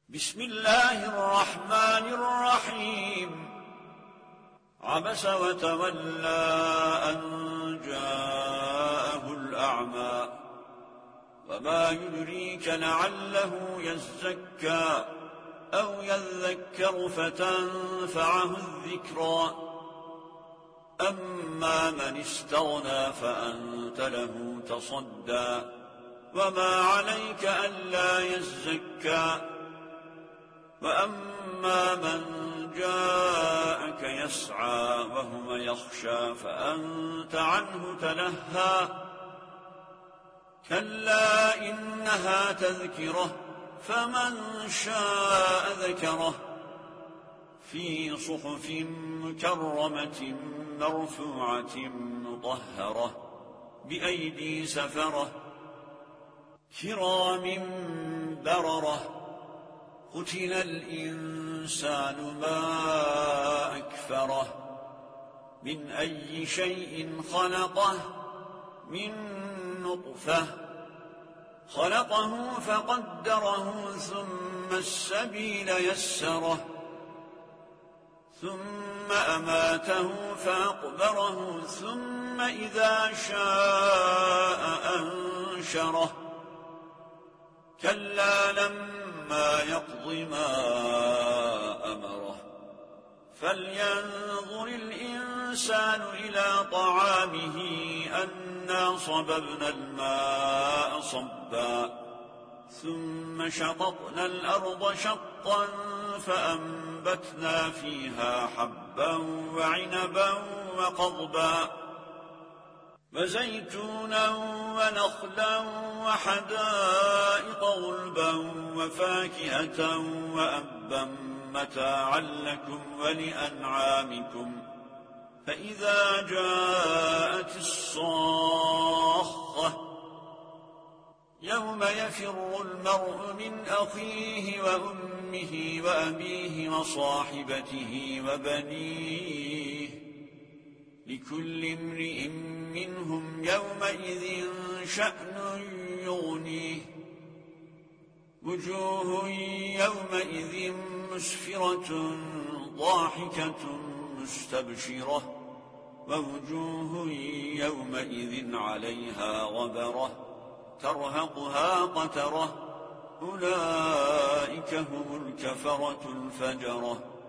بسم الله الرحمن الرحيم عبس وتولى أن جاءه الأعمى وما يدريك لعله يزكى أو يذكر فتنفعه الذكرى أما من استغنى فأنت له تصدى وما عليك ألا يزكى وأما من جاءك يسعى وهو يخشى فأنت عنه تلهى كلا إنها تذكرة فمن شاء ذكره في صحف مكرمة مرفوعة مطهرة بأيدي سفرة كرام بررة قتل الإنسان ما أكفره من أي شيء خلقه من نطفة خلقه فقدره ثم السبيل يسره ثم أماته فأقبره ثم إذا شاء أنشره كلا لما يقض ما أمره فلينظر الإنسان إلى طعامه أنا صببنا الماء صبا ثم شققنا الأرض شقا فأنبتنا فيها حبا وعنبا وقضبا وزيتونا ونخلا وحدائق غلبا وفاكهة وأبا متاعا لكم ولأنعامكم فإذا جاءت الصاخة يوم يفر المرء من أخيه وأمه وأبيه وصاحبته وبنيه لكل امرئ منهم يومئذ شأن يغنيه وجوه يومئذ مسفرة ضاحكة مستبشرة ووجوه يومئذ عليها غبرة ترهقها قترة أولئك هم الكفرة الفجرة